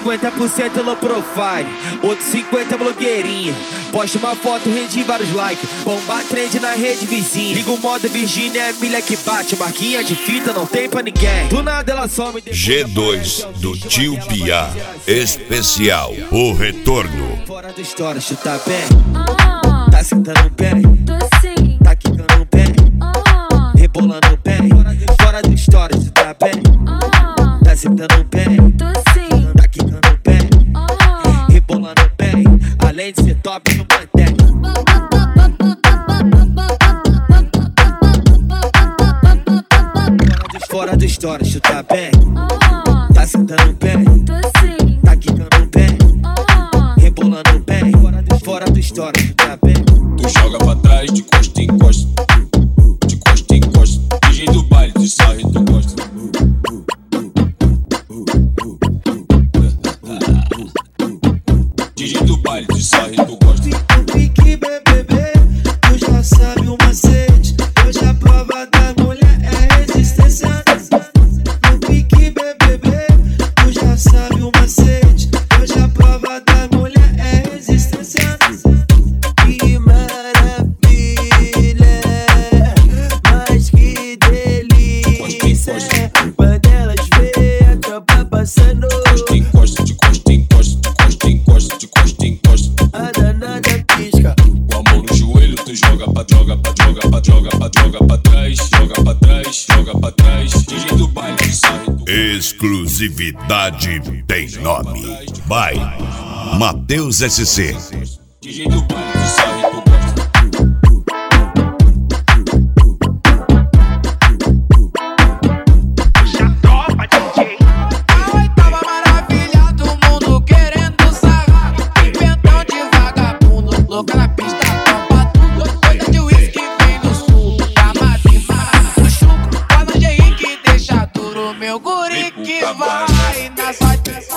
50% low profile, outro 50% blogueirinha. Posta uma foto, rende vários likes, bomba trend na rede vizinha. Liga o modo Virgínia, é milha que bate, marquinha de fita não tem pra ninguém. Do nada ela some. G2 do Tio Piá, especial, o retorno. Fora do história, chuta bem. Tá sentando bem, Docinho, tá quicando bem, rebolando bem. Fora do história, chuta bem. Tá sentando bem, docinho, tá quicando bem, rebolando bem. Além de ser top no mantém. Fora do história, chuta bem. Tá sentando bem, docinho, tá quicando bem, rebolando bem. Fora do história, chuta bem. Tu joga pra trás, de costa em costa, de costa em costa. DJ do baile, de sarre, tu gosta. DJ do baile, de sarre, tu gosta. O pique BBB, tu já sabe o macete. Hoje a prova da mulher é resistência. No pique BBB, tu já sabe o macete. Hoje a prova da mulher é resistência. Que maravilha, mas que delícia. Quando elas veem a tropa passando, Costa em costa, de costa em costa, de costa em costa, de costa em costa. a danada pisca. Com a mão no joelho, tu joga pra joga pra joga pra joga pra joga pra trás, joga pra trás, joga pra trás. DJ do baile, de sarre, tu Exclusividade tem nome. By Matheus SC. DJ do baile, de sarre, tu gosta. A oitava maravilha do mundo querendo sarrar. Inventão de vagabundo, louca na pista, topa tudo. Coisa de uísque vem no sul, da madrima do chucro. Com a lingerie que deixa duro, meu guri que vai na sua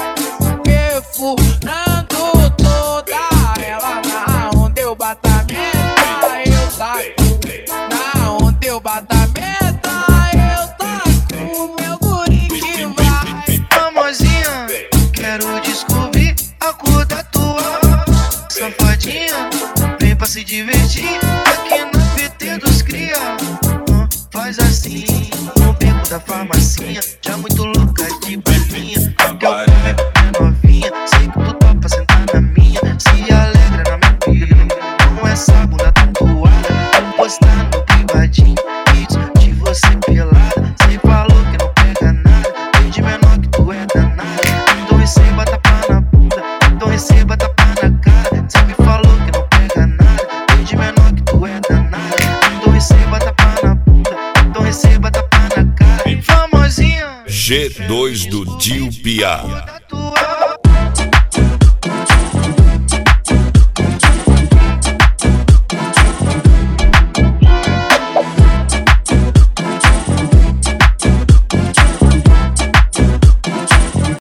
perfurando toda ela. Na onda eu bato a meta, eu taco. Na onda eu bato a meta, eu taco. Meu guri que vai. Famosinha, quero descobrir a cor da tua. Safadinha, vem pra se divertir aqui na PT dos cria. Faz assim, no beco da farmacinha, já muito louca de balinha. Que eu é novinha, sei que tu topa sentar na minha. Se alegra na minha vida, com essa bunda tatuada. Vou postar no privadinho, vídeos de você pelada. Cê falou que não pega nada, desde menor que tu é danada. Então receba tapa na bunda, então receba tapa na cara. Cê me falou que não pega nada, desde menor que tu é danada. Então receba tapa na bunda, então receba tapa na cara. Famosinha, G2 do Tio Piá.